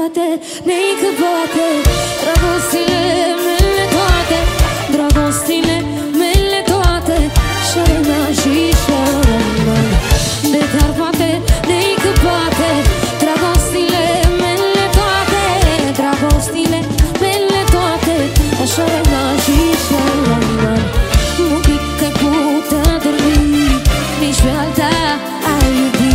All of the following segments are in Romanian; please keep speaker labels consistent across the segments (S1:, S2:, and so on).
S1: poate, nei că poate. Dragostile mele toate, dragostile mele toate, șarena și șarena. De dar poate, nei că poate. Dragostile mele toate, dragostile mele toate, șarena și șarena. Nu pic că-i putea dormi, nici pe alta ai iubi.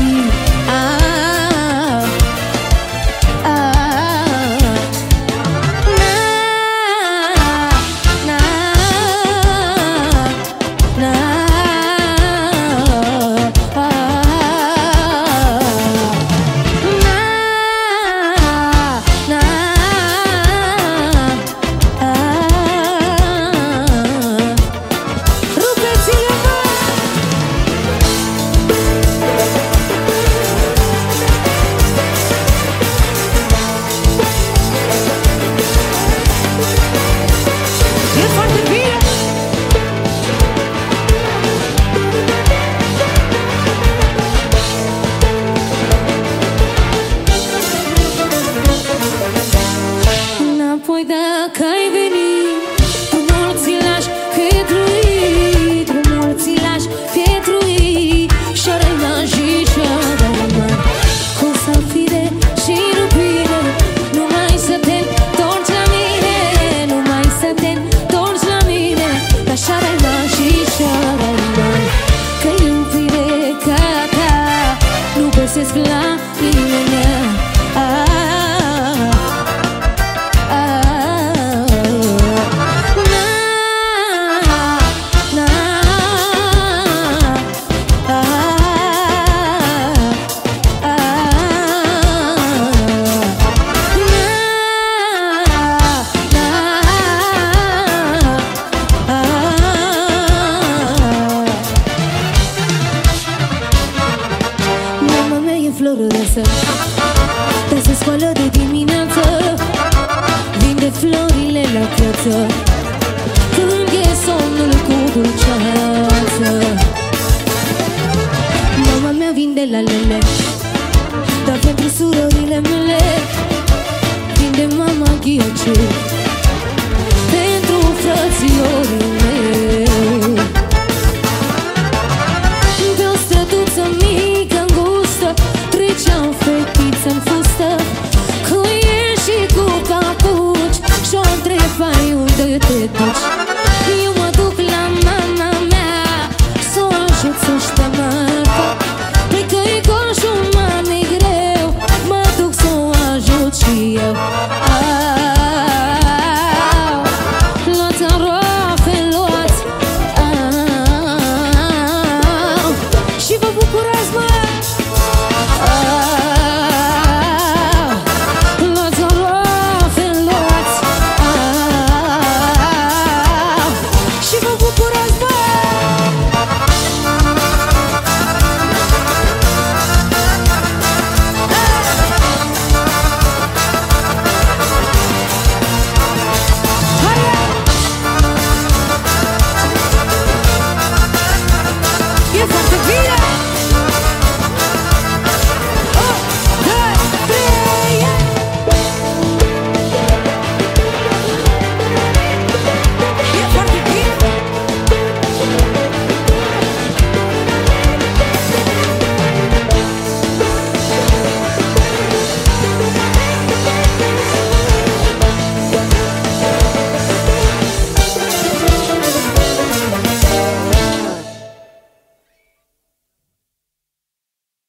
S1: Dar se scoală de dimineață, vinde florile la piață, când e somnul cu dulceață. Mama mea vinde lalele,